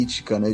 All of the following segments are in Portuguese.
crítica, né,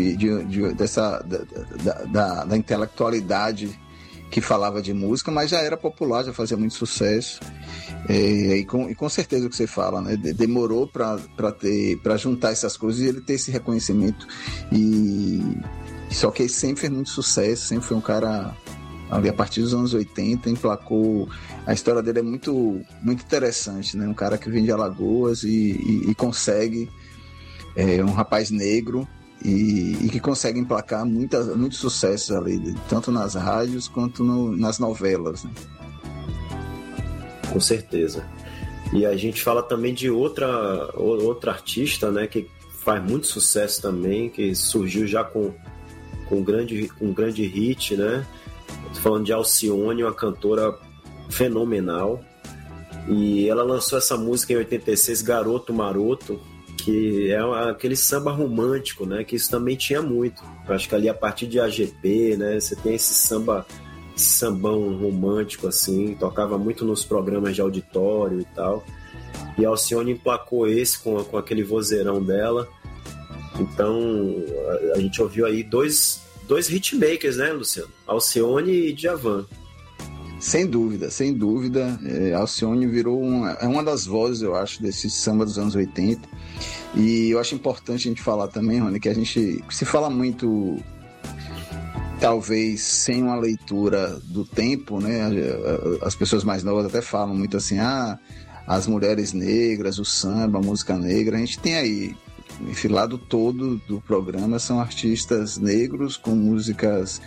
da intelectualidade que falava de música, mas já era popular, já fazia muito sucesso. E com certeza o que você fala, né? Demorou para juntar essas coisas e ele ter esse reconhecimento. Só que ele sempre fez muito sucesso, sempre foi um cara ali a partir dos anos 80, emplacou. A história dele é muito, muito interessante, né? Um cara que vem de Alagoas e consegue, um rapaz negro, e que consegue emplacar muitos sucessos ali, tanto nas rádios quanto nas novelas, né? Com certeza. E a gente fala também de outra artista, né, que faz muito sucesso também, que surgiu já com um grande hit, né? Tô falando de Alcione, uma cantora fenomenal. E ela lançou essa música em 86, Garoto Maroto, que é aquele samba romântico, né? Que isso também tinha muito. Eu acho que ali a partir de AGP, né? Você tem esse sambão romântico, assim, tocava muito nos programas de auditório e tal. E a Alcione emplacou esse com aquele vozeirão dela. Então, a gente ouviu aí dois hitmakers, né, Luciano? Alcione e Djavan. Sem dúvida. Alcione virou uma das vozes, eu acho, desse samba dos anos 80. E eu acho importante a gente falar também, Rony, que a gente se fala muito, talvez sem uma leitura do tempo, né? As pessoas mais novas até falam muito assim, as mulheres negras, o samba, a música negra. A gente tem aí, esse lado todo do programa são artistas negros com músicas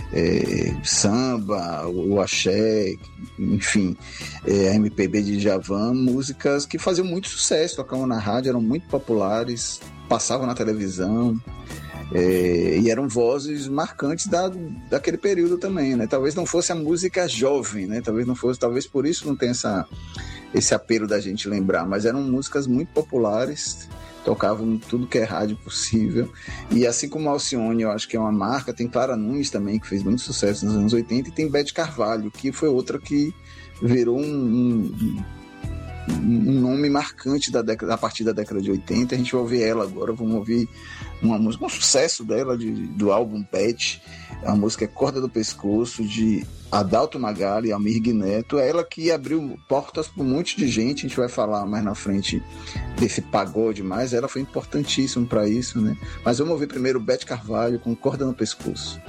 samba, o axé, enfim, a MPB de Djavan, músicas que faziam muito sucesso, tocavam na rádio, eram muito populares, passavam na televisão, e eram vozes marcantes daquele período também, né? Talvez não fosse a música jovem, né? Talvez por isso não tenha esse apelo da gente lembrar, mas eram músicas muito populares, tocavam tudo que é rádio possível. E assim como a Alcione, eu acho que é uma marca, tem Clara Nunes também, que fez muito sucesso nos anos 80, e tem Beth Carvalho, que foi outra que virou um nome marcante a partir da década de 80. A gente vai ouvir ela agora, vamos ouvir uma música, um sucesso dela, do álbum Beth. A música é Corda do Pescoço, de Adalto Magali e Almir Neto. É ela que abriu portas para um monte de gente. A gente vai falar mais na frente desse pagode, mas ela foi importantíssima para isso, né? Mas vamos ouvir primeiro Beth Carvalho com Corda no Pescoço.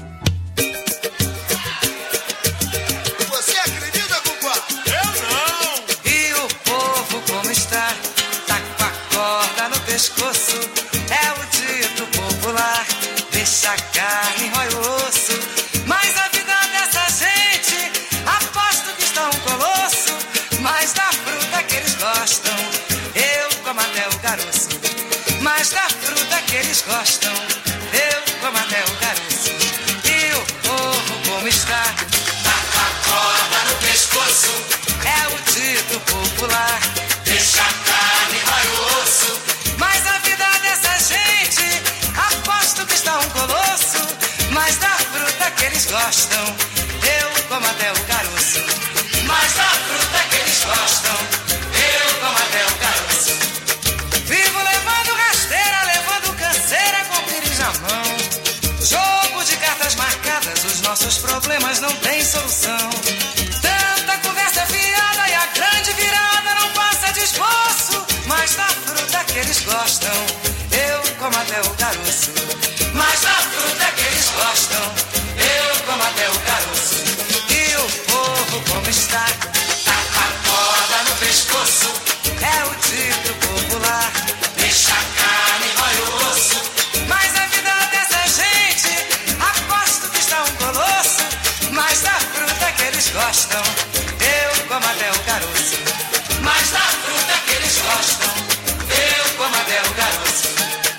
Pescoço é o dito popular, deixa a carne, rói o osso, mas a vida dessa gente, aposto que está um colosso, mas da fruta que eles gostam, eu como até o caroço, mas da fruta que eles gostam, eu como até o caroço, e o povo como está, tá com a corda no pescoço, é o dito popular, deixa a carne, rói o osso, mas a vida dessa gente, aposto que está um colosso, mas da fruta que eles gostam, eu como até o caroço, mas da fruta que eles gostam, eu como até o caroço. Vivo levando rasteira, levando canseira com pires na mão, jogo de cartas marcadas, os nossos problemas não têm solução. Tanta conversa fiada e a grande virada não passa de esboço, mas da fruta que eles gostam, eu como até o caroço, mas da fruta que eles gostam, eu como até o caroço. E o povo como está, tá com a corda no pescoço, é o dito popular, deixa a carne, rói o osso, mas a vida dessa gente, aposto que está um colosso, mas da fruta que eles gostam, eu como até o caroço, mas da fruta que eles gostam, eu como até o caroço.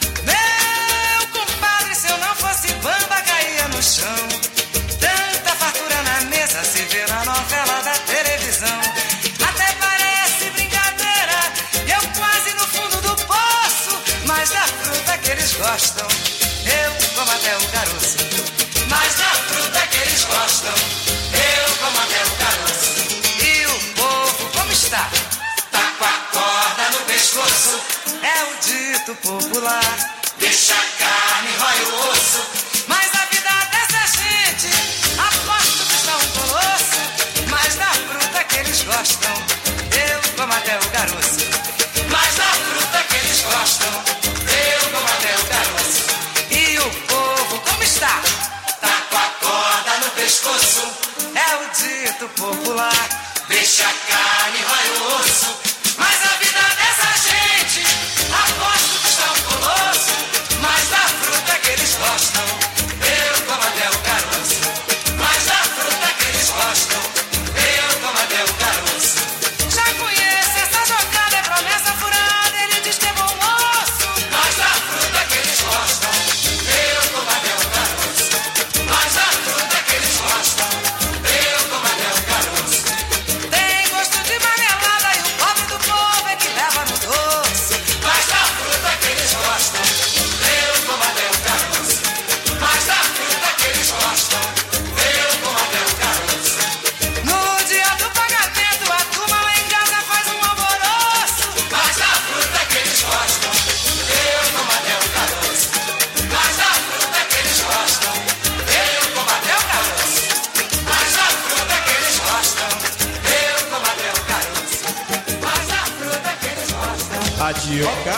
Meu compadre, se eu não fosse bamba, caía no chão. Tanta fartura na mesa se vê na novela da televisão. Até parece brincadeira, eu quase no fundo do poço, mas da fruta que eles gostam, eu como até o caroço, mas da fruta que eles gostam, eu como até o caroço. E o povo como está? Tá com a corda no pescoço, é o dito popular, deixa a carne, rói o osso. Mas a vida dessa gente, aposto que está um colosso. Mas da fruta que eles gostam, eu como até o caroço. Mas da fruta que eles gostam, eu como até o caroço. E o povo como está? Tá com a corda no pescoço. É o dito popular, deixa a carne, rói o osso. Mas a vida dessa gente, aposto que está um colosso. Mas da fruta que eles gostam, eu como até o caroço. Mas da fruta que eles gostam, eu como até o caroço. Já conhece essa jogada, é promessa furada, ele diz que é bom moço. Mas da fruta que eles gostam, eu como até o caroço. Mas da fruta que eles gostam, eu como até o caroço. Tem gosto de marmelada e o pobre do povo é que leva no doce. Mas da fruta que eles gostam, eu como até o caroço. Mas da fruta que eles gostam, eu como até o caroço. No dia do pagamento, a turma lá em casa faz um alvoroço. Mas da fruta que eles gostam, eu como até o caroço. Mas da fruta que eles gostam, eu como até o caroço. Mas da fruta que eles gostam, eu como até o caroço. Mas da fruta que eles gostam. Adioca.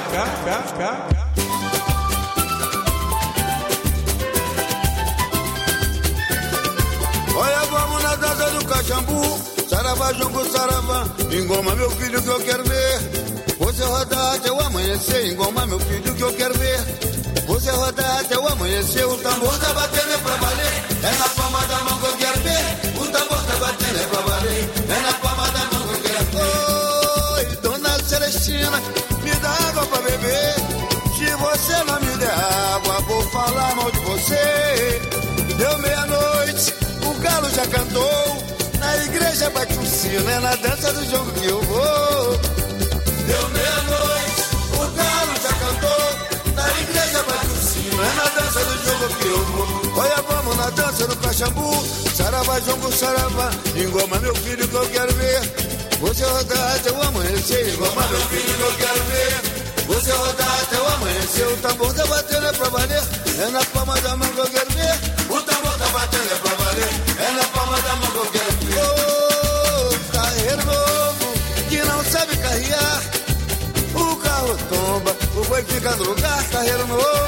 Olha, vamos na dança do cachambu. Saravá, jongo, saravá. Engoma, meu filho, que eu quero ver. Você rodar até o amanhecer. Engoma, meu filho, que eu quero ver. Você rodar até o amanhecer. O tambor tá batendo, é pra valer. É na palma da mão que eu quero ver. O tambor tá batendo, é pra valer. É na palma da mão que eu quero ver. Oi, dona Celestina, me dá água pra beber. Se você não me der água, vou falar mal de você. Deu meia-noite, o galo já cantou. Na igreja bate um sino, é na dança do jogo que eu vou. Deu meia-noite, o galo já cantou. Na igreja bate um sino, é na dança do jogo que eu vou. Olha, vamos na dança do cachambu. Saravá, jongo, saravá. Engoma, meu filho, que eu quero ver. Você rodar até o amanhecer. Engoma, meu filho, que eu quero ver. Você rodar até o amanhecer. O tambor tá batendo, é pra valer. É na palma da mão que eu quero ver. O tambor tá batendo, é pra valer. É na palma da mão que eu quero ver. Ô, carreiro novo, que não sabe carrear. O carro tomba, o boi fica no lugar. Carreiro novo,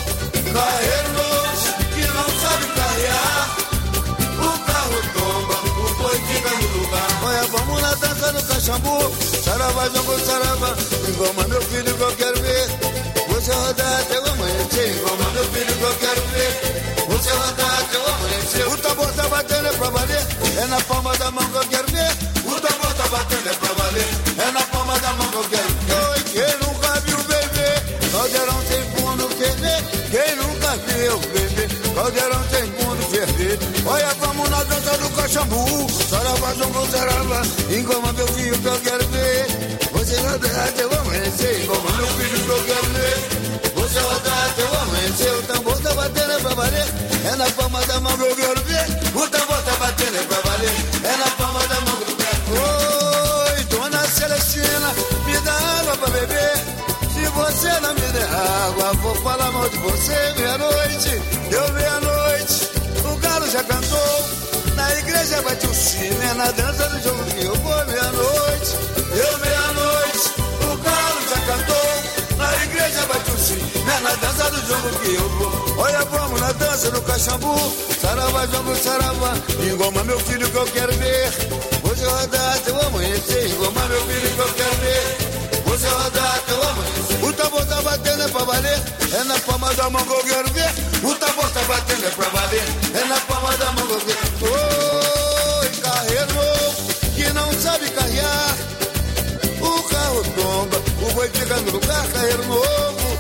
que não sabe carrear. O carro tomba, o boi fica no lugar. Olha, vamos na dança do cachambu. Saravá, jongo, saravá. Engoma, meu filho, que eu quero ver. Você rodar até o amanhecer. Engoma, meu filho, que eu quero ver. Você rodar até o amanhecer. O tambor tá batendo, é pra valer. É na palma da mão que eu quero ver. O tambor tá batendo, é pra valer. É na palma da mão que eu quero ver. Oi, quem nunca viu bebê? Caldeirão sem fundo ferver. Quem nunca viu bebê? Caldeirão sem fundo ferver. Olha, vamos na dança do cachambu. Saravá, jongo, saravá. Engoma, meu filho, que eu quero ver. Você rodar até o amanhecer. Engoma, meu filho, que eu quero ver. Você rodar até o amanhecer. O tambor tá batendo, é pra valer. É na palma da mão que eu quero ver. O tambor tá batendo, é pra valer. É na palma da mão que eu quero ver. Oi, dona Celestina, me dá água pra beber. Se você não me der água, vou falar mal de você. Meia-noite, deu meia-noite, o galo já cantou. Na igreja bate o sino, é na dança do jogo que eu vou. Meia-noite, deu meia-noite, o galo já cantou. Na igreja bate o sino, é na dança do jogo que eu vou. Olha, vamos na dança do cachambu. Saravá, jongo, saravá. Engoma, meu filho, que eu quero ver. Você rodar até o amanhecer. Engoma, meu filho, que eu quero ver. Você rodar até o amanhecer. O tambor tá batendo, é pra valer. É na palma da mão que eu quero ver. O tambor tá batendo, é pra valer. É na palma da mão que eu quero ver. Oi, carreiro novo, que não sabe carrear. O carro tomba, o boi fica no lugar. Carreiro novo,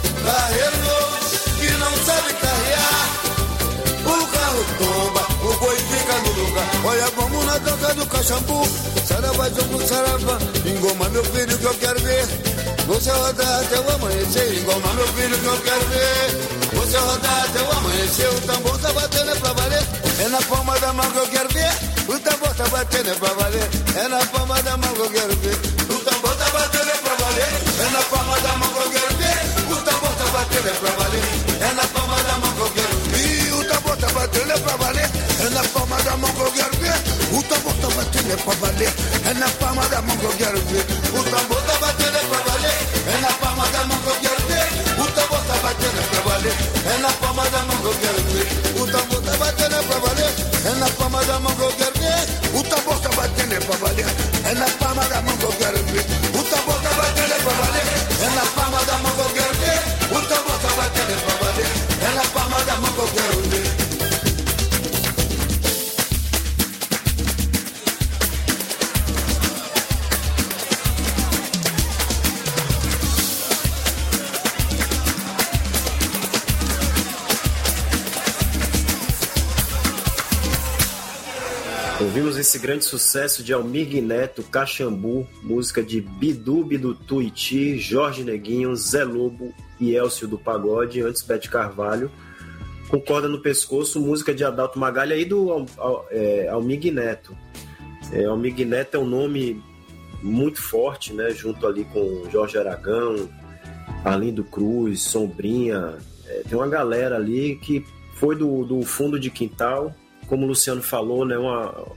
que não sabe carrear. O carro tomba, o boi fica no lugar. Olha, vamos na dança do cachambu. Saravá, jongo, saravá. Engoma, meu filho, que eu quero ver. Você rodar até o amanhecer. Engoma, meu filho, que eu quero ver. Você rodar até o amanhecer. O tambor tá batendo, é pra valer. É na palma da mão que eu quero ver. O tambor tá batendo, é pra valer. É na palma da mão que eu quero ver. O tambor tá batendo, é pra valer. É na palma da mão que eu quero ver. O tambor tá batendo, é pra valer. é pra valer. É na palma da mão que eu quero ver. O tambor tá batendo, é pra valer. É na palma da mão que eu quero ver. O tambor tá batendo, é pra valer. É na palma da mão que eu quero ver. O tambor tá batendo, é pra valer. É na palma da mão que eu quero ver. O tambor tá batendo, é pra valer. É na palma da mão que eu quero ver. O tambor tá batendo, é pra valer. É na palma da mão que eu quero ver. O tambor tá batendo, é pra valer. É na palma da mão que eu quero ver. Ouvimos esse grande sucesso de Almir Neto, Caxambu, música de Bidu do Tuiuti, Jorge Neguinho, Zé Lobo e Elcio do Pagode, antes Bete Carvalho, com Corda no Pescoço, música de Adalto Magalha e do Almir Neto. Almir Neto é um nome muito forte, né, junto ali com Jorge Aragão, Arlindo Cruz, Sombrinha, tem uma galera ali que foi do fundo de quintal, como o Luciano falou, né,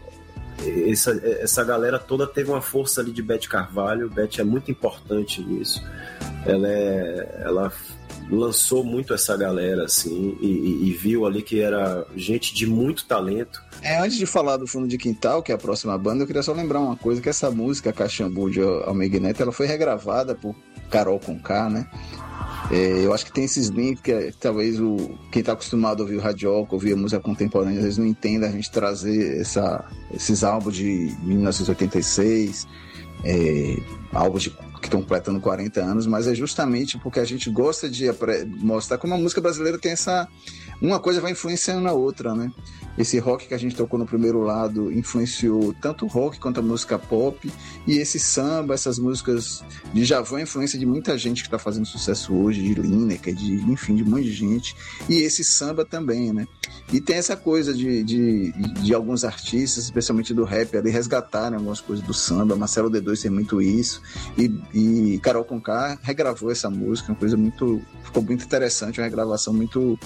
essa galera toda teve uma força ali de Bete Carvalho. Bete é muito importante nisso. Ela lançou muito essa galera, assim, e viu ali que era gente de muito talento. Antes de falar do Fundo de Quintal, que é a próxima banda, eu queria só lembrar uma coisa, que essa música, Caxambu, de Almir Neto, ela foi regravada por Carol Conká, né? Eu acho que tem esses links que talvez quem está acostumado a ouvir o radioca, ouvir a música contemporânea, às vezes não entenda a gente trazer esses álbuns de 1986, álbuns que estão completando 40 anos, mas é justamente porque a gente gosta de mostrar como a música brasileira tem uma coisa vai influenciando na outra, né? Esse rock que a gente tocou no primeiro lado influenciou tanto o rock quanto a música pop, e esse samba, essas músicas de Djavan, a influência de muita gente que está fazendo sucesso hoje, de Lineker, enfim, de muita gente, e esse samba também, né? E tem essa coisa de alguns artistas, especialmente do rap, ali resgatarem algumas coisas do samba. Marcelo D2 tem muito isso, e Carol Conká regravou essa música, uma coisa ficou muito interessante, uma regravação muito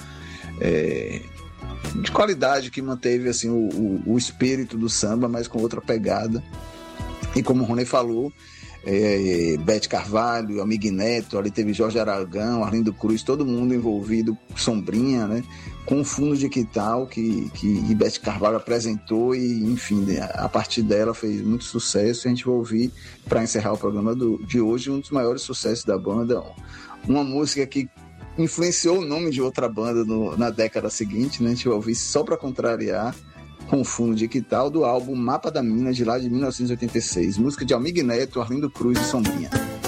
de qualidade, que manteve assim o espírito do samba, mas com outra pegada. E como o Rony falou, Bete Carvalho, Almir Neto, ali teve Jorge Aragão, Arlindo Cruz, todo mundo envolvido, Sombrinha, né, com o Fundo de Quintal que Bete Carvalho apresentou, e enfim, a partir dela fez muito sucesso. E a gente vai ouvir, para encerrar o programa de hoje, um dos maiores sucessos da banda, uma música que influenciou o nome de outra banda na década seguinte, né? A gente vai ouvir Só Pra Contrariar, com o Fundo de Quintal, do álbum Mapa da Mina, de lá de 1986. Música de Almir Neto, Arlindo Cruz e Sombrinha.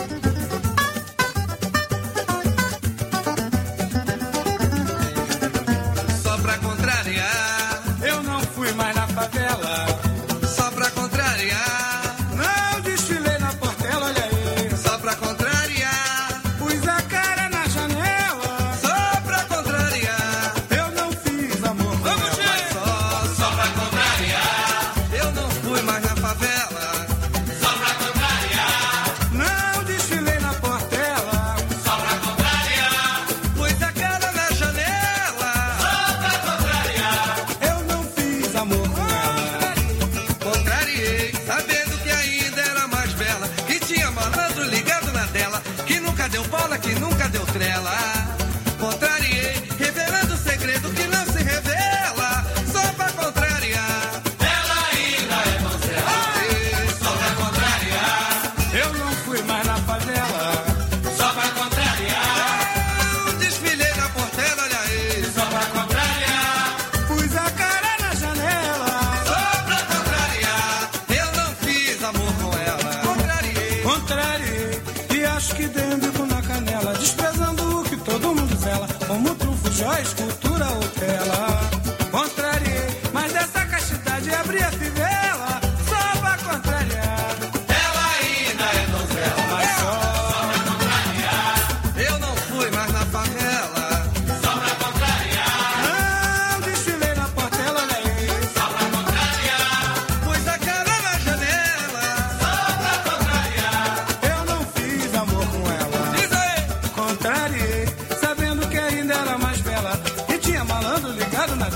Só pra contrariar, eu não fui mais na favela. Só pra contrariar, não desfilei na Portela, olha aí. Só pra contrariar, pus a cara na janela. Só pra contrariar, eu não fiz amor com ela. Só pra contrariar, eu não fui mais na favela. Só pra contrariar, não desfilei na Portela. Só pra contrariar, pus a cara na janela. Só pra contrariar, eu não fiz amor com ela. Contrariei, sabendo que ainda era mais bela, que tinha malandro ligado na tela, que nunca deu bola, que nunca deu trela. Contrariei, revelando segredo que não se revela. Só pra contrariar, ela ainda é donzela. Só pra contrariar, eu não fui mais na favela. Só pra contrariar, eu desfilei na Portela, olha aí. Só pra contrariar, pus a cara na janela. Só pra contrariar, eu não fiz amor com ela. Contrariei, e acho que dei um bico na canela, desprezando o que todo mundo zela, como trunfo, joia, escultura ou tela. Contrariei, mas dessa castidade abri a fivela. Só pra contrariar, ela ainda é donzela. Mas só pra contrariar, eu não fui mais na favela. Só pra contrariar, não desfilei na Portela, olha aí. Só pra contrariar, pus a cara na janela. Só pra contrariar, eu não fiz amor com ela. Diz aí. Contrariei, sabendo que ainda era mais bela, e tinha malandro ligado na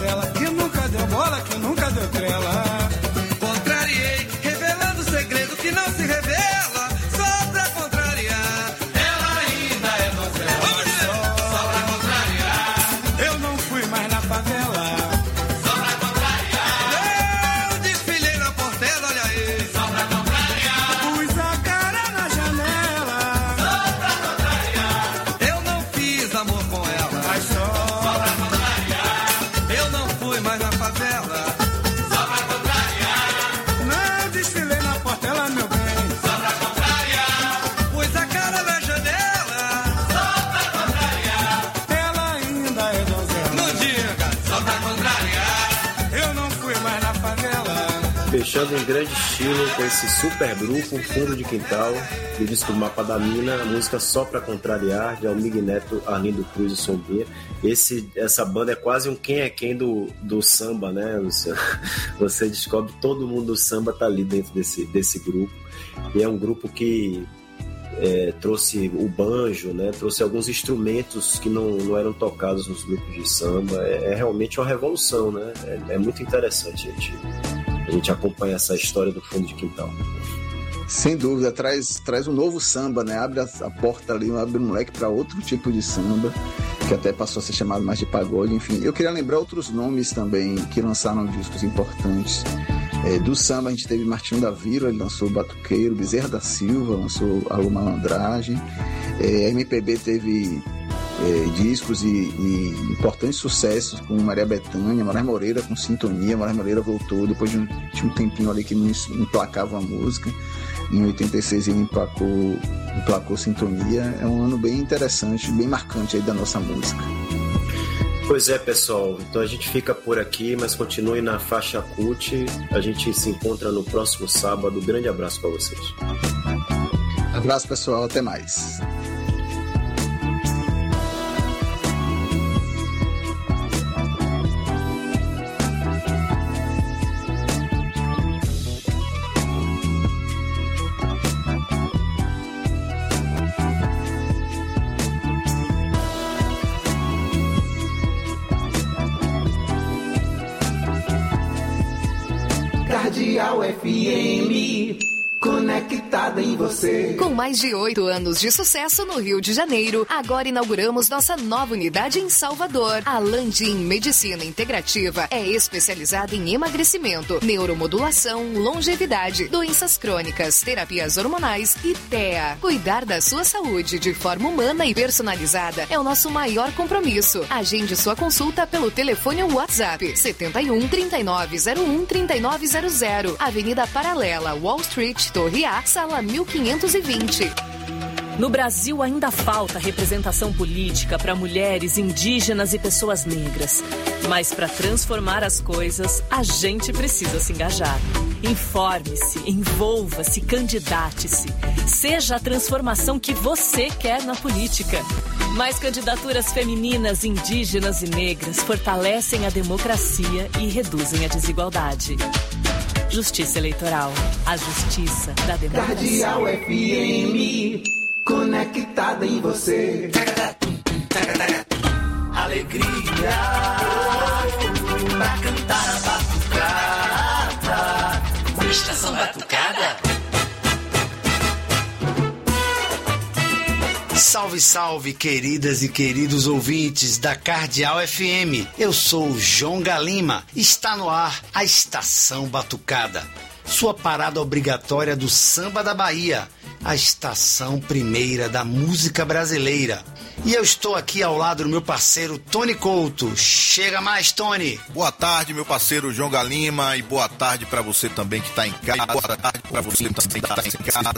fechando em grande estilo com esse super grupo, Fundo de Quintal, do disco Mapa da Mina, a música Só Pra Contrariar, de Almig Neto, Arlindo Cruz e Sombrinha. Essa banda é quase um quem é quem do samba, né, Luciano? Você descobre todo mundo do samba tá ali dentro desse grupo. E é um grupo que trouxe o banjo, né? Trouxe alguns instrumentos que não eram tocados nos grupos de samba. É realmente uma revolução, né? É muito interessante a gente acompanhar essa história do Fundo de Quintal. Sem dúvida, traz um novo samba, né? Abre a porta ali, abre um leque para outro tipo de samba, que até passou a ser chamado mais de pagode, enfim. Eu queria lembrar outros nomes também que lançaram discos importantes. Do samba a gente teve Martinho da Vila, ele lançou o Batuqueiro, Bezerra da Silva lançou Alô Malandragem, a MPB teve discos e importantes sucessos com Maria Bethânia, Maria Moreira com Sintonia. Maria Moreira voltou depois de um tempinho ali que não emplacava a música. Em 86 ele emplacou Sintonia. É um ano bem interessante, bem marcante aí da nossa música. Pois é, pessoal, então a gente fica por aqui, mas continue na faixa CUT. A gente se encontra no próximo sábado. Grande abraço para vocês. Abraço, pessoal, até mais. Cardeal FM, conectada em você. Com mais de 8 anos de sucesso no Rio de Janeiro, agora inauguramos nossa nova unidade em Salvador. A Landim Medicina Integrativa é especializada em emagrecimento, neuromodulação, longevidade, doenças crônicas, terapias hormonais e TEA. Cuidar da sua saúde de forma humana e personalizada é o nosso maior compromisso. Agende sua consulta pelo telefone ou WhatsApp 71 3901 3900, Avenida Paralela, Wall Street, Torre A, sala 1520. No Brasil ainda falta representação política para mulheres, indígenas e pessoas negras. Mas para transformar as coisas, a gente precisa se engajar. Informe-se, envolva-se, candidate-se. Seja a transformação que você quer na política. Mais candidaturas femininas, indígenas e negras fortalecem a democracia e reduzem a desigualdade. Justiça Eleitoral. A justiça da democracia. Cardeal FM, conectada em você. Alegria pra cantar a batucada. Estação Batucada. Salve, salve, queridas e queridos ouvintes da Cardeal FM. Eu sou o Jonga Lima. Está no ar a Estação Batucada, sua parada obrigatória do samba da Bahia, a estação primeira da música brasileira. E eu estou aqui ao lado do meu parceiro Tony Couto. Chega mais, Tony. Boa tarde, meu parceiro Jonga Lima, e boa tarde para você também que está em casa. Boa tarde para você também que está em casa.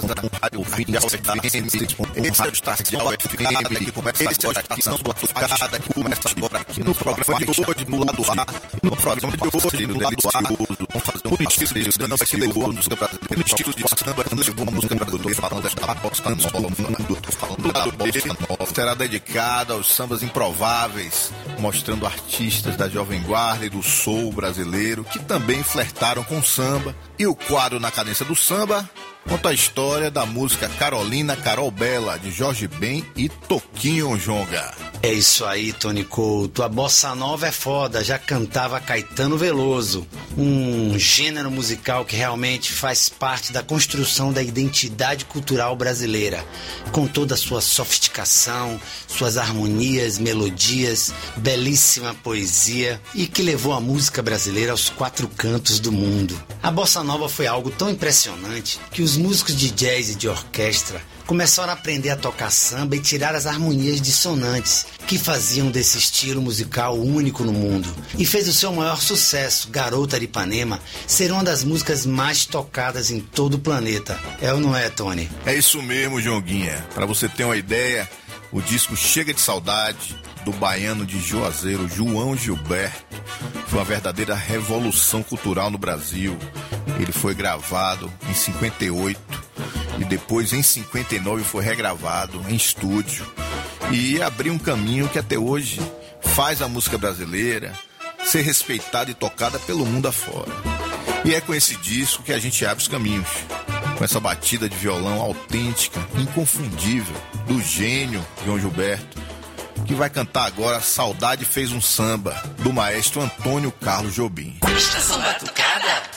Esse é o Cardeal FM, que começa agora aqui na sua tocada, que começa agora aqui no programa de hoje, no lado A. No programa de hoje, no lado A, vamos fazer um estilo de samba que levou a música brasileira. No estilo de samba que levou a música brasileira. Falando desta aposta no solo, falando do lado B, será dedicada aos sambas improváveis, mostrando artistas da Jovem Guarda e do soul brasileiro que também flertaram com samba. E o quadro Na Cadência do Samba conta a história da música Carolina Carol Bela, de Jorge Ben e Toquinho Jonga. É isso aí, Tony Couto. A bossa nova é foda, já cantava Caetano Veloso. Um gênero musical que realmente faz parte da construção da identidade cultural brasileira, com toda a sua sofisticação, suas harmonias, melodias, belíssima poesia, e que levou a música brasileira aos 4 cantos do mundo. A bossa nova foi algo tão impressionante que os músicos de jazz e de orquestra começaram a aprender a tocar samba e tirar as harmonias dissonantes que faziam desse estilo musical único no mundo. E fez o seu maior sucesso, Garota de Ipanema, ser uma das músicas mais tocadas em todo o planeta. É ou não é, Tony? É isso mesmo, Jonguinha. Para você ter uma ideia, o disco Chega de Saudade, do baiano de Juazeiro, João Gilberto, foi uma verdadeira revolução cultural no Brasil. Ele foi gravado em 58 e depois em 59 foi regravado em estúdio e abriu um caminho que até hoje faz a música brasileira ser respeitada e tocada pelo mundo afora. E é com esse disco que a gente abre os caminhos, com essa batida de violão autêntica, inconfundível, do gênio João Gilberto, que vai cantar agora Saudade Fez um Samba, do maestro Antônio Carlos Jobim. Estação Batucada.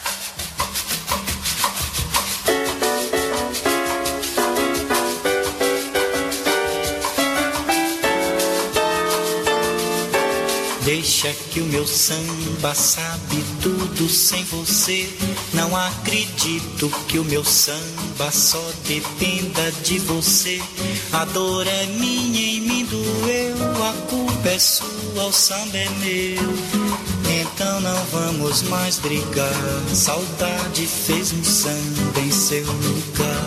Deixa que o meu samba sabe tudo sem você. Não acredito que o meu samba só dependa de você. A dor é minha, em mim doeu. A culpa é sua, o samba é meu. Então não vamos mais brigar. Saudade fez um samba em seu lugar.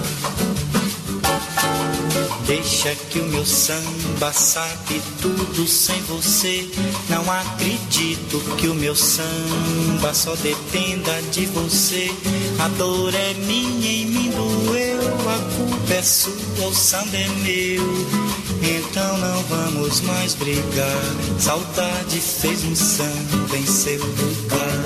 Deixa que o meu samba sabe tudo sem você. Não acredito que o meu samba só dependa de você. A dor é minha, em mim doeu. A culpa é sua, o samba é meu. Então não vamos mais brigar. Saudade fez um samba em seu lugar.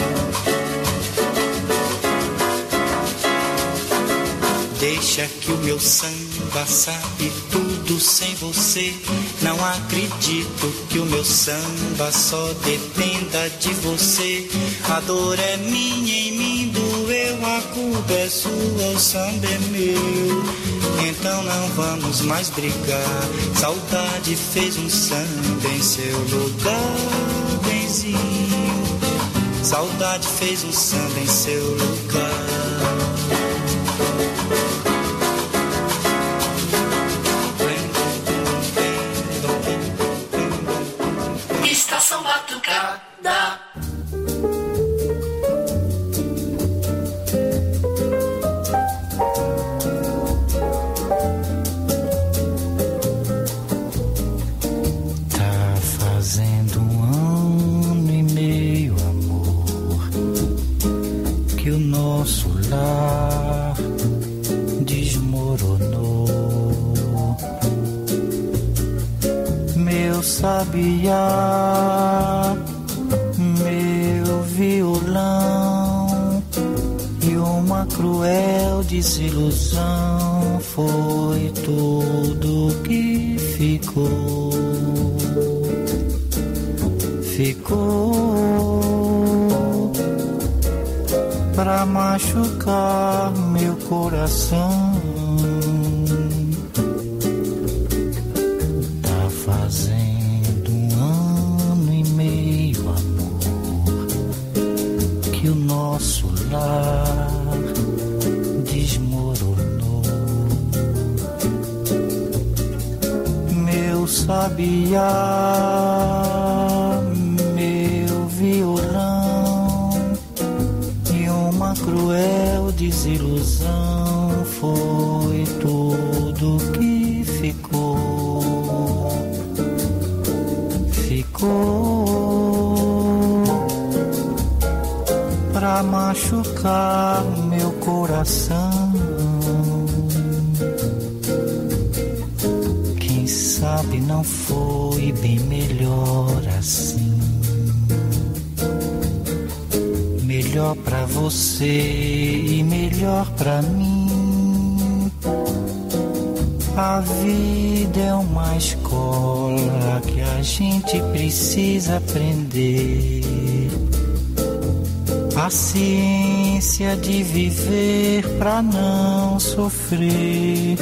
Deixa que o meu samba sabe tudo sem você. Não acredito que o meu samba só dependa de você. A dor é minha, em mim doeu. A culpa é sua, o samba é meu. Então não vamos mais brigar. Saudade fez um samba em seu lugar, benzinho. Saudade fez um samba em seu lugar. Estação Batucada. Tá fazendo 1 ano e meio, amor, que o nosso lar desmoronou. Meu sabiá, meu violão, e uma cruel desilusão foi tudo que ficou. Ficou pra machucar meu coração. Tá fazendo 1 ano e meio, amor, que o nosso lar desmoronou. Meu sabiá, meu violão, e uma cruel desilusão foi tudo que ficou. Ficou pra machucar meu coração. Quem sabe não foi bem melhor assim. Melhor pra você e melhor pra mim. A vida é uma escola que a gente precisa aprender. A ciência de viver pra não sofrer.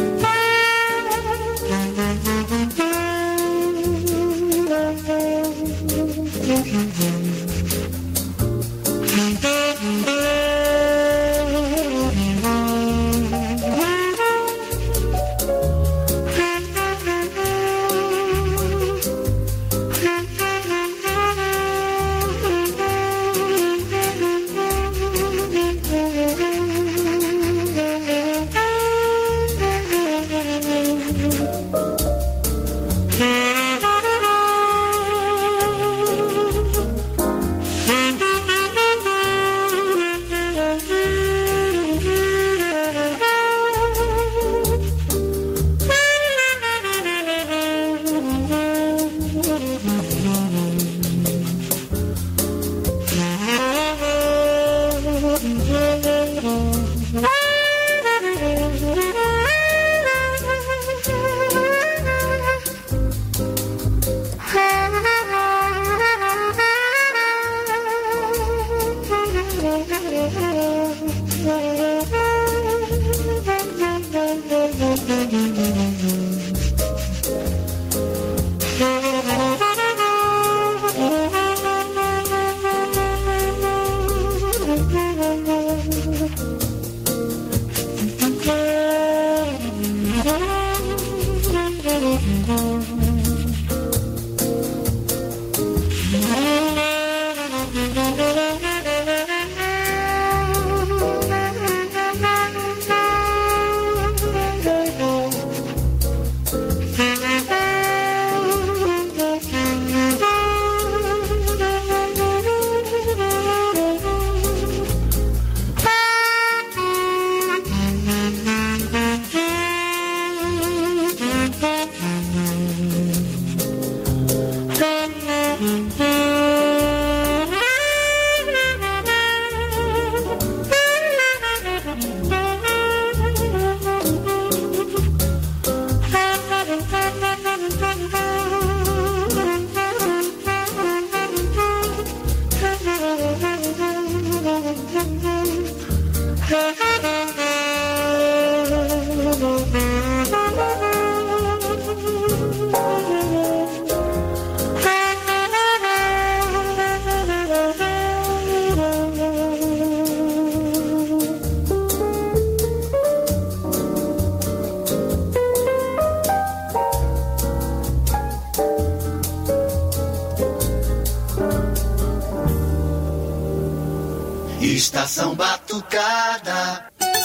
Estação Batucada.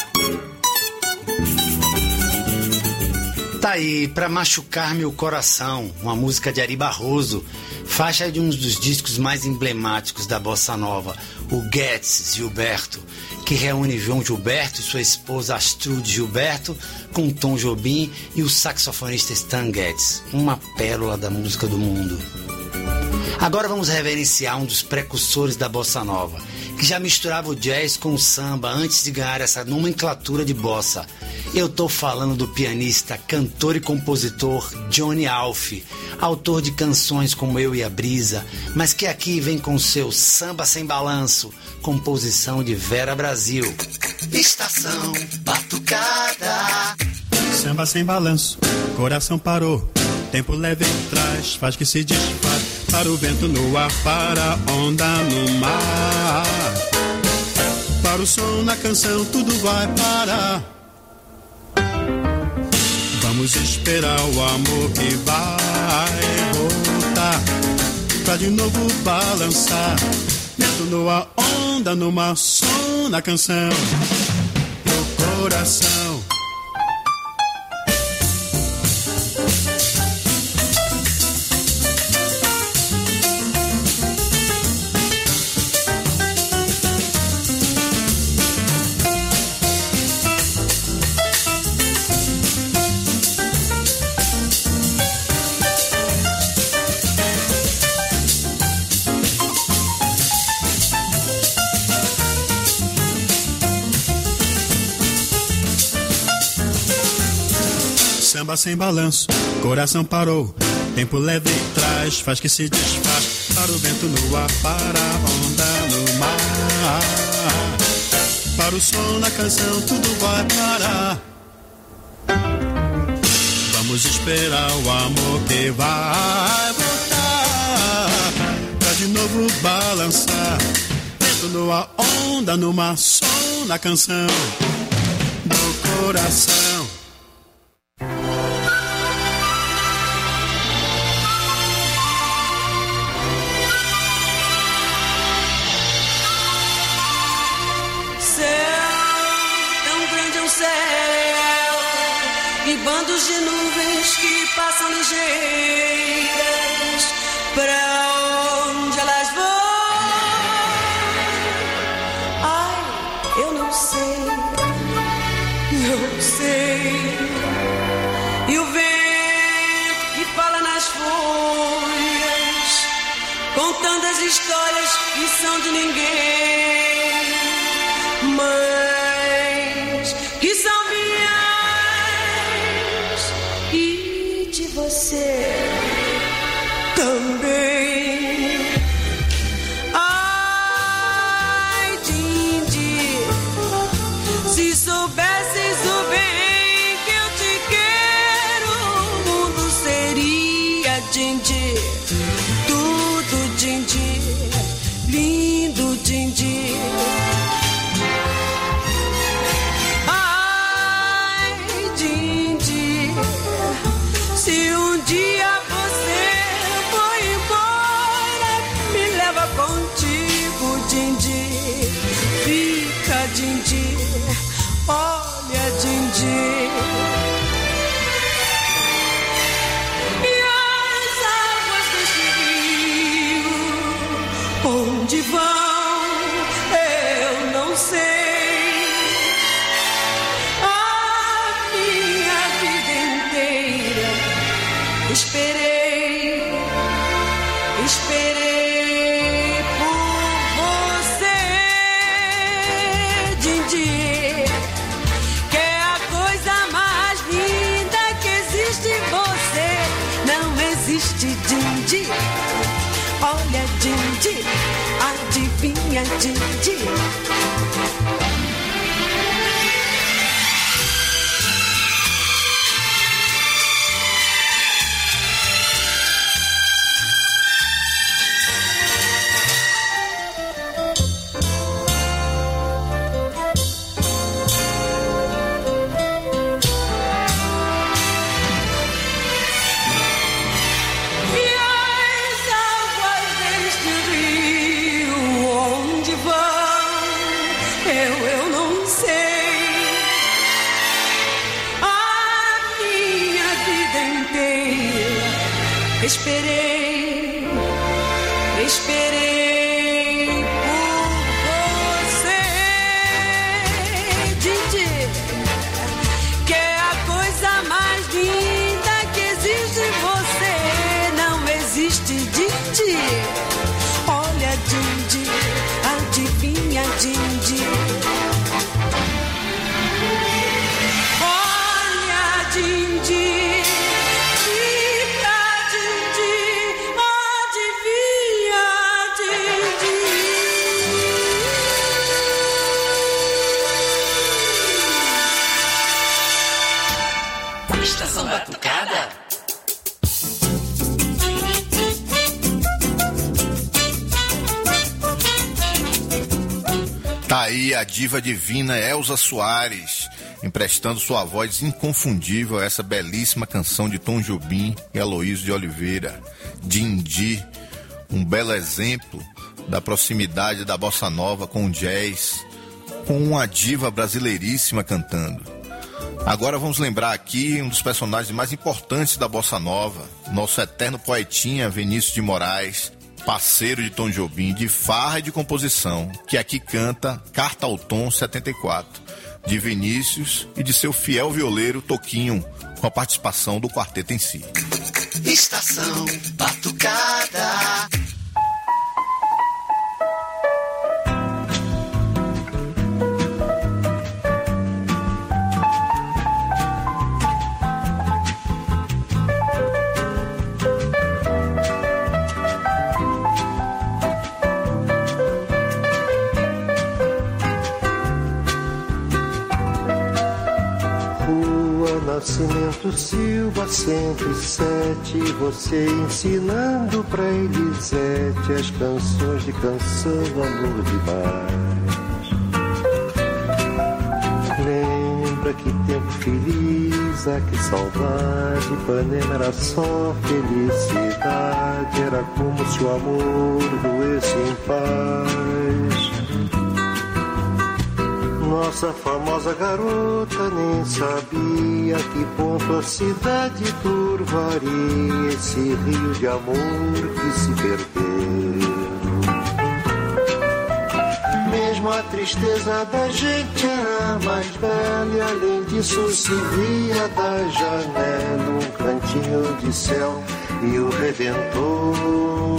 Tá aí, Pra Machucar Meu Coração, uma música de Ari Barroso, faixa de um dos discos mais emblemáticos da Bossa Nova, o Guedes Gilberto, que reúne João Gilberto e sua esposa Astrude Gilberto com Tom Jobim e o saxofonista Stan Getz, uma pérola da música do mundo. Agora vamos reverenciar um dos precursores da Bossa Nova, que já misturava o jazz com o samba antes de ganhar essa nomenclatura de bossa. Eu tô falando do pianista, cantor e compositor Johnny Alf, autor de canções como Eu e a Brisa, mas que aqui vem com seu Samba Sem Balanço, composição de Vera Brasil. Estação Batucada. Samba sem balanço, coração parou, tempo leve em trás, faz que se desfaz. Para o vento no ar, para a onda no mar, para o som na canção, tudo vai parar. Vamos esperar o amor que vai voltar, pra de novo balançar. Vento no ar, onda no mar, som na canção, pro coração. Samba sem balanço, coração parou, tempo leve em trás, faz que se desfaz. Para o vento no ar, para a onda no mar, para o som na canção, tudo vai parar. Vamos esperar o amor que vai voltar, pra de novo balançar. Vento no ar, onda no mar, som na canção do coração. E bandos de nuvens que passam ligeiras, pra onde elas vão? Ai, eu não sei, não sei. E o vento que fala nas folhas, contando as histórias que são de ninguém, mas que são minhas. E de você também. Ai, Dindi, se soubesses o bem que eu te quero, o mundo seria, Dindi, tudo, Dindi, lindo, Dindi. Se um dia você for embora, me leva contigo, Dindi. Fica, Dindi, olha, Dindi. E as águas deste rio, onde vão, eu não sei. Esperei, esperei. Dindi, adivinha, Dindi. Esperei por você, Didi, que é a coisa mais linda que existe em você. Não existe, Didi. Olha, Didi, adivinha, Didi. Olha, Didi. Estação Batucada. Tá aí a diva divina Elza Soares, emprestando sua voz inconfundível a essa belíssima canção de Tom Jobim e Aloysio de Oliveira, Dindi, um belo exemplo da proximidade da bossa nova com o jazz, com uma diva brasileiríssima cantando. Agora vamos lembrar aqui um dos personagens mais importantes da bossa nova, nosso eterno poetinha Vinícius de Moraes, parceiro de Tom Jobim, de farra e de composição, que aqui canta Carta ao Tom 74, de Vinícius e de seu fiel violeiro Toquinho, com a participação do quarteto em si. Estação Batucada. Nascimento Silva 107, você ensinando pra Elisete as canções de canção do amor demais. Lembra que tempo feliz, ah, que saudade, Ipanema era só felicidade, era como se o amor doesse em paz. Nossa famosa garota nem sabia que ponto a cidade turvaria esse rio de amor que se perdeu. Mesmo a tristeza da gente era mais bela e além disso se via da janela um cantinho de céu e o Redentor.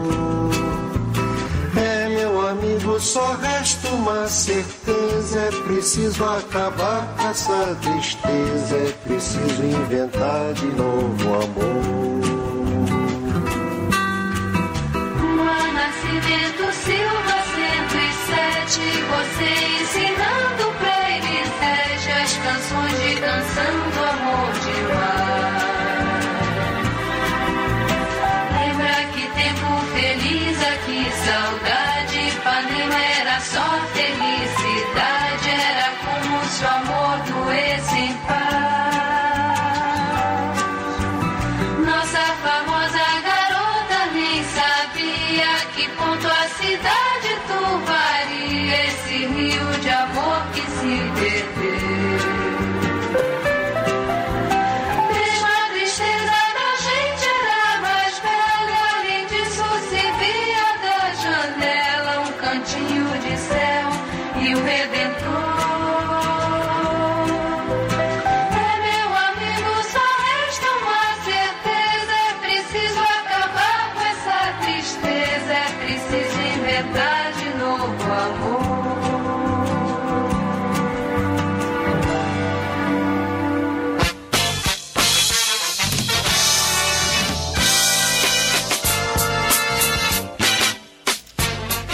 Amigo, só resta uma certeza, é preciso acabar com essa tristeza, é preciso inventar de novo amor. No Nascimento Silva 107, você ensinando pra Elisete as canções de canção do amor demais. Lembra que tempo feliz, aqui saudade, Ipanema era só felicidade, era como se o amor doesse em paz. Nossa famosa garota nem sabia que ponto a cidade turvaria esse rio de amor que se perdeu. Mesmo a tristeza da gente era mais bela, além disso se via da janela um cantinho de céu e o Redentor. É, meu amigo, só resta uma certeza, é preciso acabar com essa tristeza, é preciso inventar de novo amor.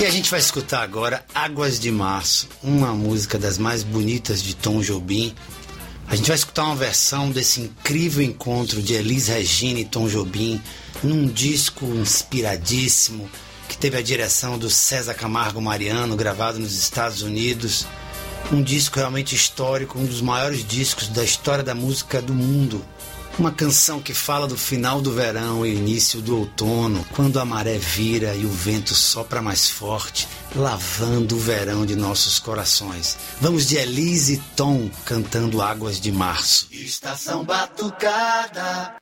E a gente vai escutar agora Águas de Março, uma música das mais bonitas de Tom Jobim. A gente vai escutar uma versão desse incrível encontro de Elis Regina e Tom Jobim num disco inspiradíssimo que teve a direção do César Camargo Mariano, gravado nos Estados Unidos. Um disco realmente histórico, um dos maiores discos da história da música do mundo. Uma canção que fala do final do verão e início do outono, quando a maré vira e o vento sopra mais forte, lavando o verão de nossos corações. Vamos de Elis e Tom cantando Águas de Março. Estação Batucada.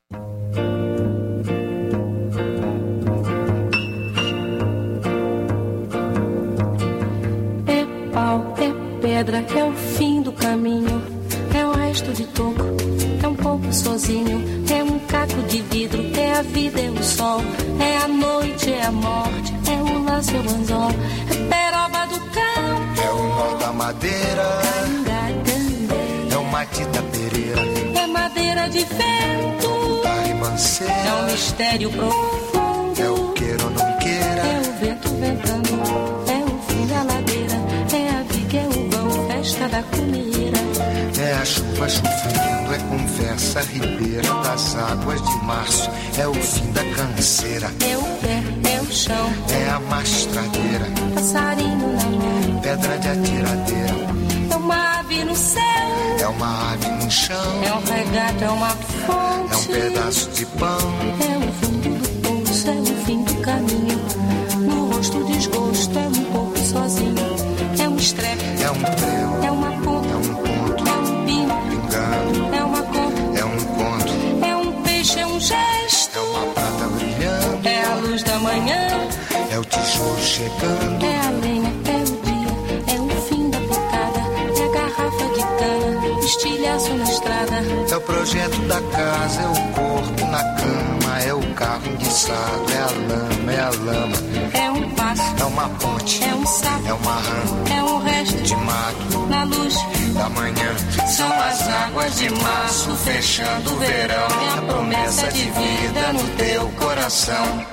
É pau, é pedra, é o fim do caminho, é o resto de toco, é um pouco sozinho, é um caco de vidro, é a vida, é o sol, é a noite, é a morte, é o laço, é o anzol, é peroba do campo, é o nó da madeira, é o matita pereira, é madeira de vento, da ribanceira, é um mistério profundo, é o queira ou não queira, é o vento ventando, é o fim da ladeira, é a viga, é o vão, festa da comida. É a chuva chovendo, é conversa ribeira das águas de março, é o fim da canseira, é o pé, é o chão, é a mastradeira, passarinho na mão, pedra de atiradeira, é uma ave no céu, é uma ave no chão, é um regato, é uma fonte, é um pedaço de pão, é o fundo do poço, é o fim do caminho, no rosto o desgosto, é um pouco sozinho, é um estrepe, é um prego, é uma ponta, é um ponto, é um pino, pingado, é uma conta, é um conto, é um peixe, é um gesto, é uma prata brilhando, é a luz da manhã, é o tijolo chegando, é a lenha, é o dia, é o fim da picada, é a garrafa de cana, estilhaço na estrada, é o projeto da casa, é o corpo na cama, é o carro enguiçado, é a lama, é um passo, é uma ponte, é um sapo, é uma rã, é um resto de mato, na luz da manhã, são as águas de março fechando o verão, é a promessa de vida no teu coração.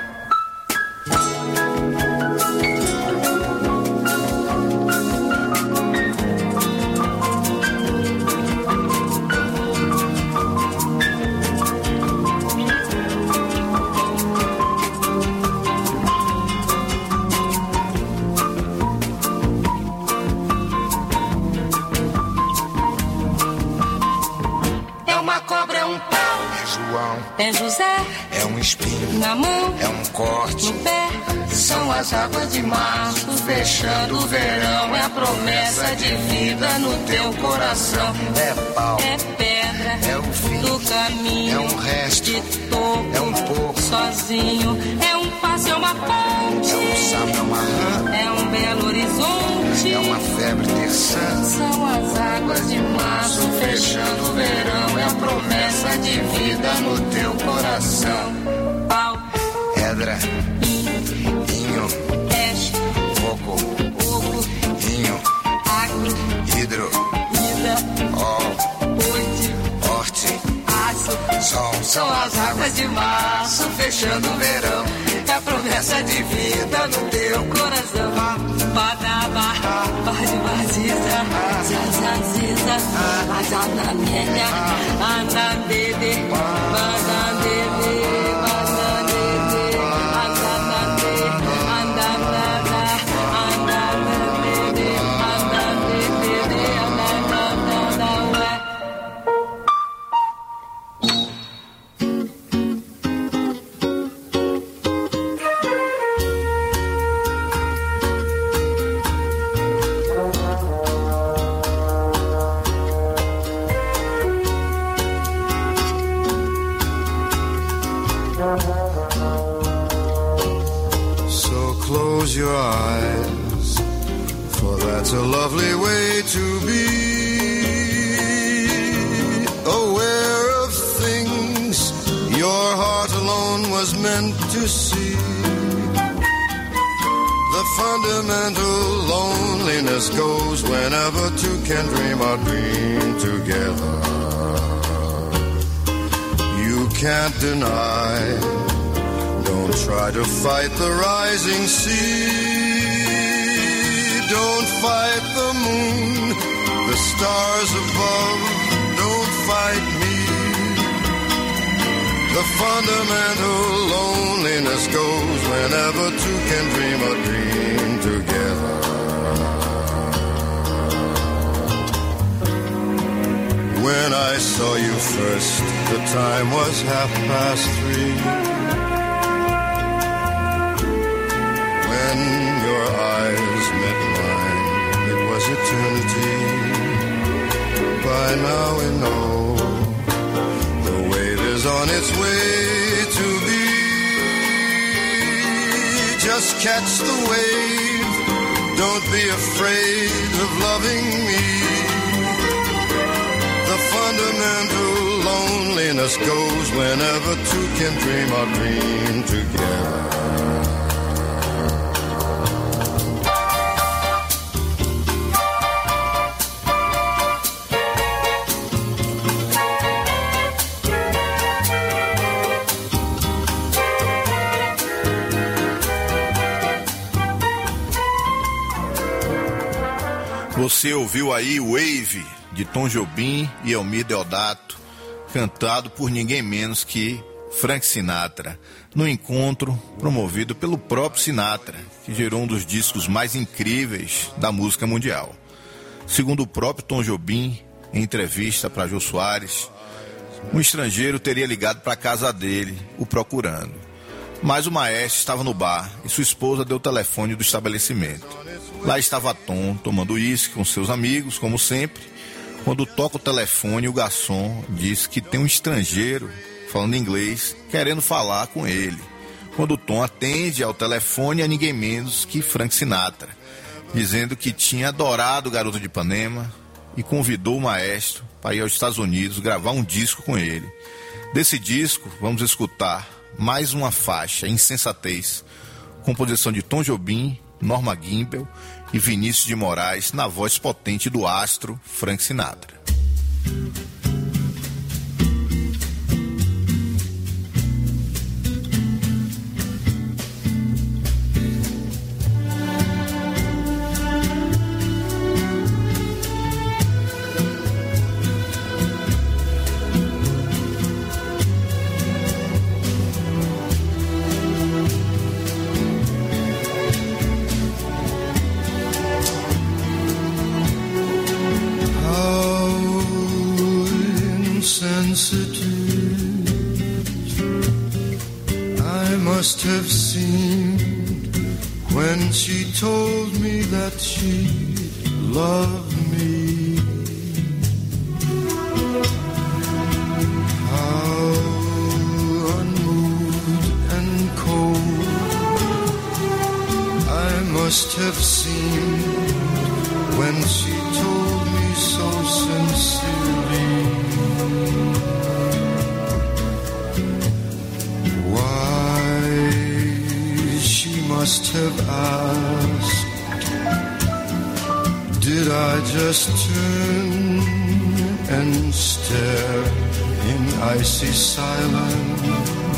É José, é um espinho, na mão, é um corte, no pé, são as águas de março fechando o verão, é a promessa de vida no teu coração, é pau, é pedra, é o fim do caminho, é um resto, de toco, é um pouco, sozinho, é um passo, é uma ponte, é um sapo, é uma rã, é um belo horizonte, é uma febre terçã, são as águas de março fechando o verão, é a promessa de vida no teu coração. Pau, pedra, inho, peixe, coco, oco, inho, acre, hidro, ida, ó, oite, horte, aço, sol, são as águas de março fechando o verão, é a promessa de vida no teu coração. Badaba, badibaziza, zazaziza, azanamenya, anandede, banandede, banandede, anandade, andanada, anandede, anandede, anandada, ué. Close your eyes, for that's a lovely way to be. Aware of things your heart alone was meant to see. The fundamental loneliness goes whenever two can dream a dream together. You can't deny, don't try to fight the rising sea. don't fight the moon, the stars above don't fight me. The fundamental loneliness goes whenever two can dream a dream together. When I saw you first, the time was 3:30. When your eyes met mine, it was eternity. By now we know the wave is on its way to be. Just catch the wave, don't be afraid of loving me. The fundamental loneliness goes whenever two can dream a dream together. Você ouviu aí Wave, de Tom Jobim e Elmir Deodato, cantado por ninguém menos que Frank Sinatra, no encontro promovido pelo próprio Sinatra, que gerou um dos discos mais incríveis da música mundial. Segundo o próprio Tom Jobim, em entrevista para Jô Soares, um estrangeiro teria ligado para a casa dele, o procurando. Mas o maestro estava no bar e sua esposa deu o telefone do estabelecimento. Lá estava Tom, tomando uísque com seus amigos, como sempre. Quando toca o telefone, o garçom diz que tem um estrangeiro, falando inglês, querendo falar com ele. Quando Tom atende ao telefone, é ninguém menos que Frank Sinatra, dizendo que tinha adorado o Garoto de Ipanema e convidou o maestro para ir aos Estados Unidos gravar um disco com ele. Desse disco, vamos escutar mais uma faixa, Insensatez, composição de Tom Jobim, Norma Gimbel e Vinícius de Moraes, na voz potente do astro Frank Sinatra. I must have seemed when she told me that she loved me. How unmoved and cold I must have seemed when she told me so sincerely. Must have asked, did I just turn and stare in icy silence?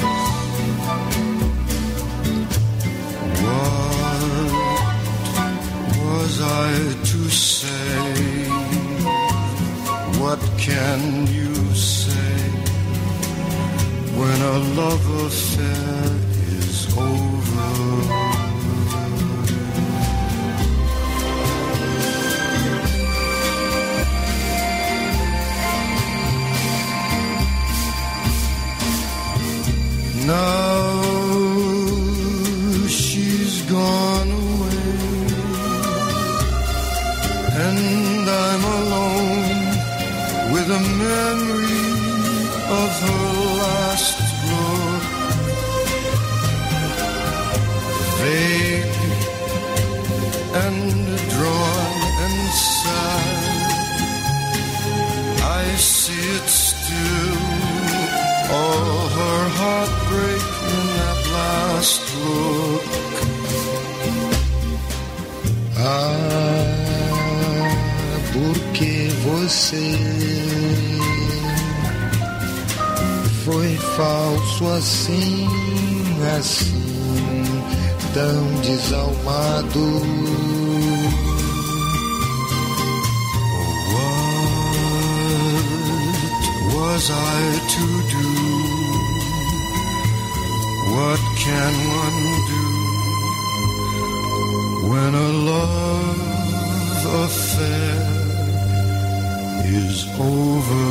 What was I to say? What can you say when a love affair is over? Now she's gone away, and I'm alone with a memory of her last look. Vague and drawn and sad, I see it still. All her heartbreak in that last look. Ah, porque você foi falso assim, assim, tão desalmado. was I to do? What can one do when a love affair is over?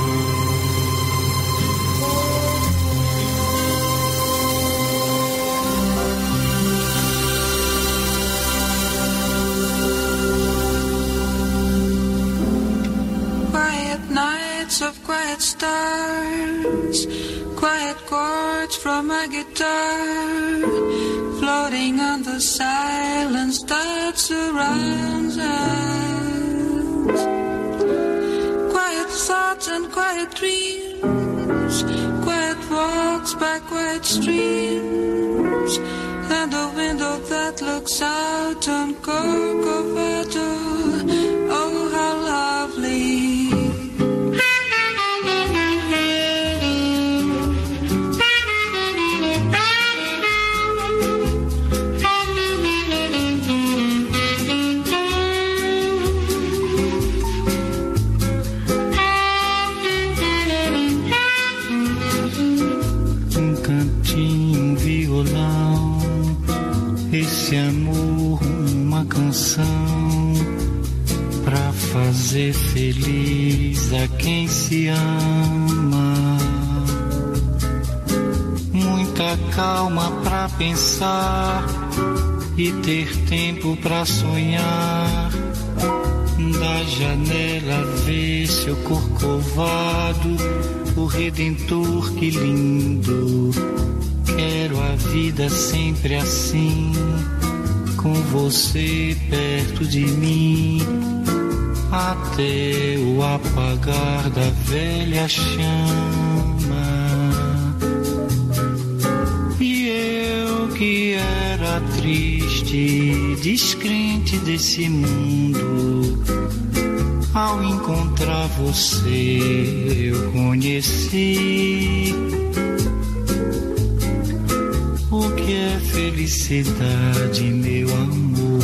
Nights of quiet stars, quiet chords from a guitar, floating on the silence that surrounds us. Quiet thoughts and quiet dreams, quiet walks by quiet streams, and a window that looks out on Corcovado. Oh, how lovely. Esse amor, uma canção pra fazer feliz a quem se ama. Muita calma pra pensar e ter tempo pra sonhar. Da janela ver seu Corcovado, o Redentor, que lindo. Quero a vida sempre assim, com você perto de mim, até o apagar da velha chama. E eu que era triste, descrente desse mundo, ao encontrar você eu conheci o que é felicidade, meu amor.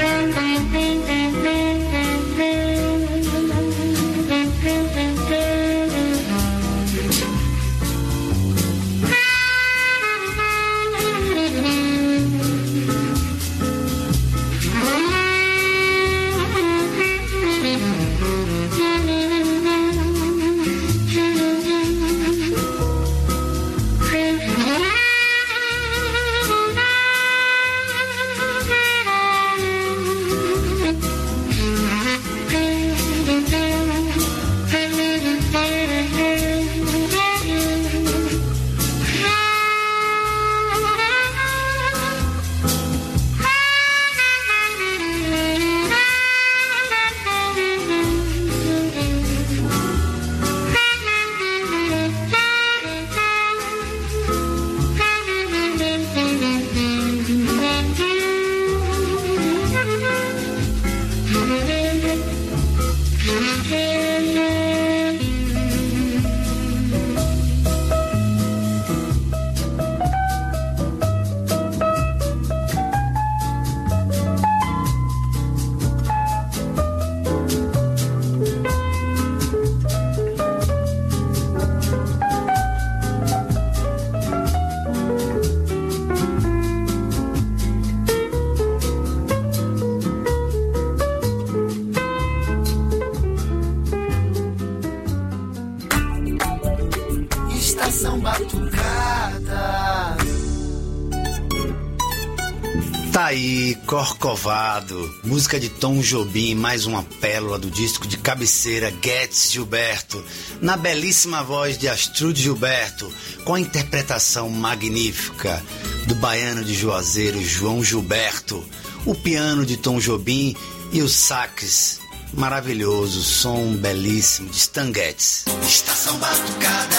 Tá aí, Corcovado, música de Tom Jobim, mais uma pérola do disco de cabeceira Guedes Gilberto, na belíssima voz de Astrud Gilberto, com a interpretação magnífica do baiano de Juazeiro João Gilberto, o piano de Tom Jobim e o sax maravilhoso, som belíssimo de Stan Getz. Estação Batucada,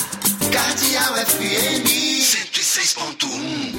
Cardeal FM 106.1.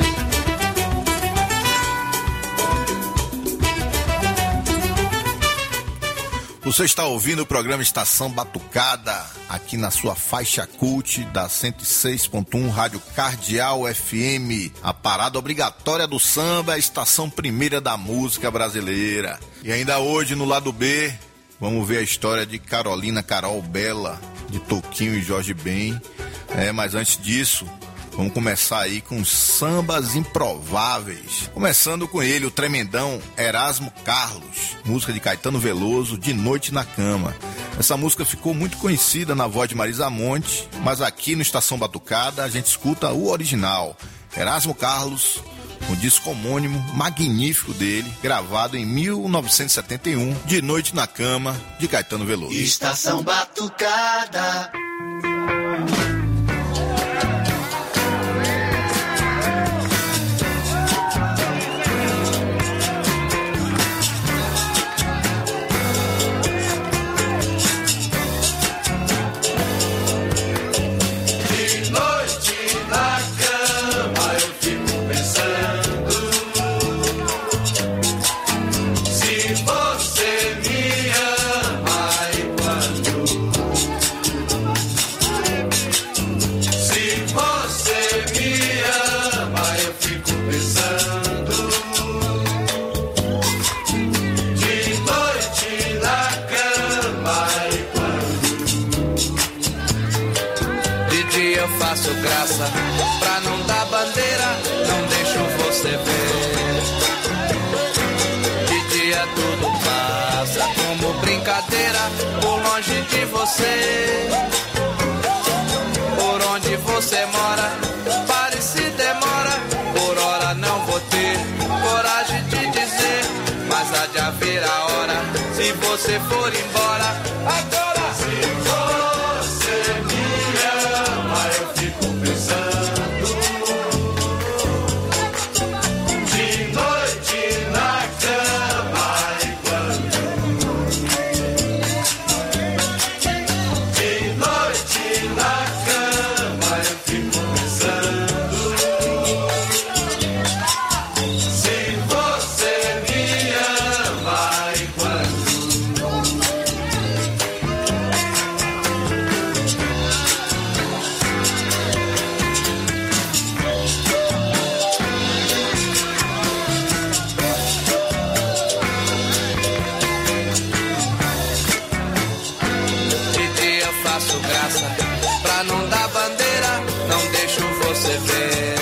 Você está ouvindo o programa Estação Batucada, aqui na sua faixa cult da 106.1 Rádio Cardeal FM. A parada obrigatória do samba é a estação primeira da música brasileira. E ainda hoje, no lado B, vamos ver a história de Carolina Carol Bela, de Toquinho e Jorge Ben. Mas antes disso, vamos começar aí com sambas improváveis. Começando com ele, o tremendão Erasmo Carlos, música de Caetano Veloso, De Noite na Cama. Essa música ficou muito conhecida na voz de Marisa Monte, mas aqui no Estação Batucada a gente escuta o original. Erasmo Carlos, um disco homônimo magnífico dele, gravado em 1971, De Noite na Cama, de Caetano Veloso. Estação Batucada. Faço graça pra não dar bandeira, não deixo você ver. De dia tudo passa como brincadeira, por longe de você. Por onde você mora, pare se demora. Por hora não vou ter coragem de dizer, mas há de haver a hora, se você for embora. Agora! Se você me ama, eu fico pensando. De noite na cama e quando. De noite na cama eu fico pensando. Se você me ama e quando. Faço graça pra não dar bandeira, não deixo você ver.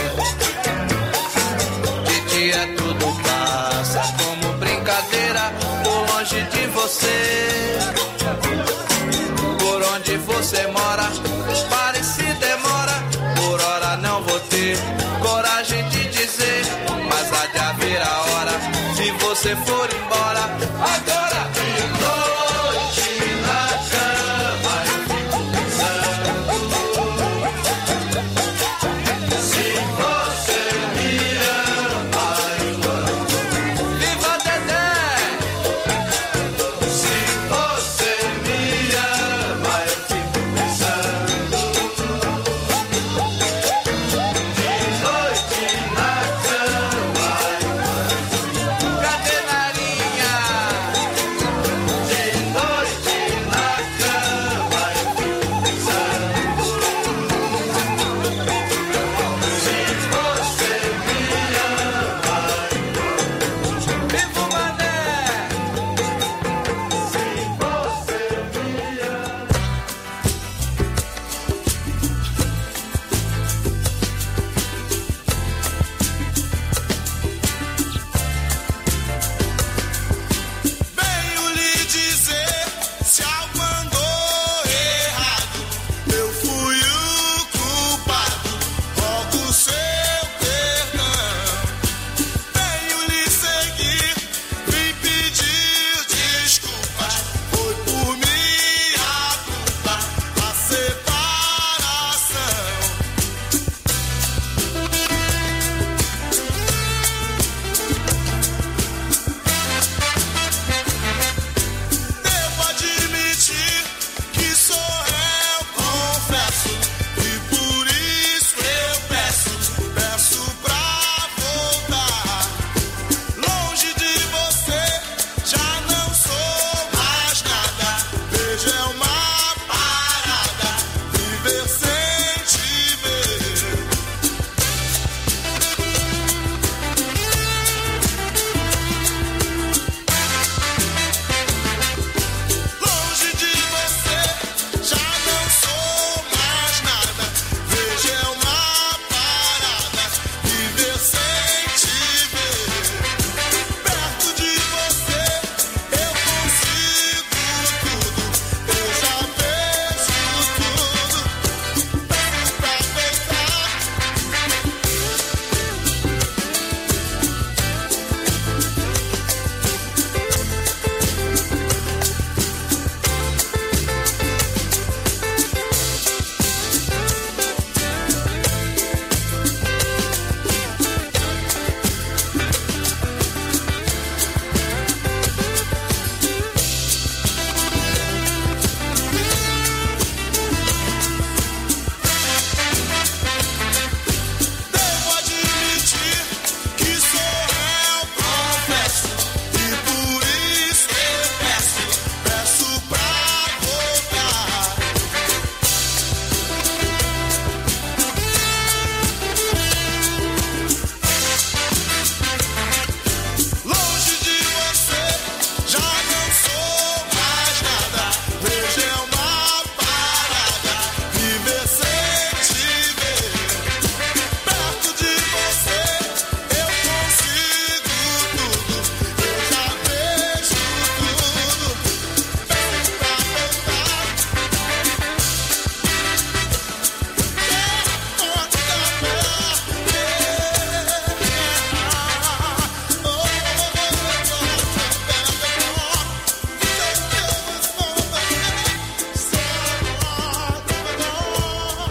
De dia tudo passa como brincadeira, por longe de você. Por onde você mora, pare se demora. Por hora não vou ter coragem de dizer, mas há de haver a hora, se você for embora. Agora de noite na cama eu fico pensando. Se você me ama e quando. Viva Dedé! Se você me ama eu fico pensando.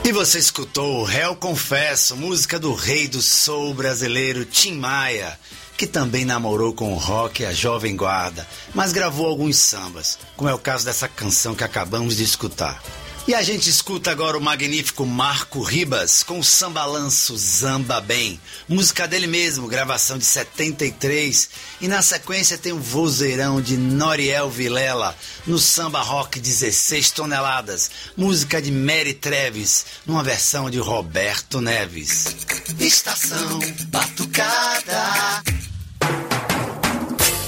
E você escutou o Réu Confesso, música do rei do soul brasileiro Tim Maia, que também namorou com o rock e a Jovem Guarda, mas gravou alguns sambas, como é o caso dessa canção que acabamos de escutar. E a gente escuta agora o magnífico Marco Ribas com o sambalanço Zamba Bem, música dele mesmo, gravação de 73, e na sequência tem o vozeirão de Noriel Vilela no samba rock 16 toneladas, música de Mary Treves, numa versão de Roberto Neves. Estação Batucada.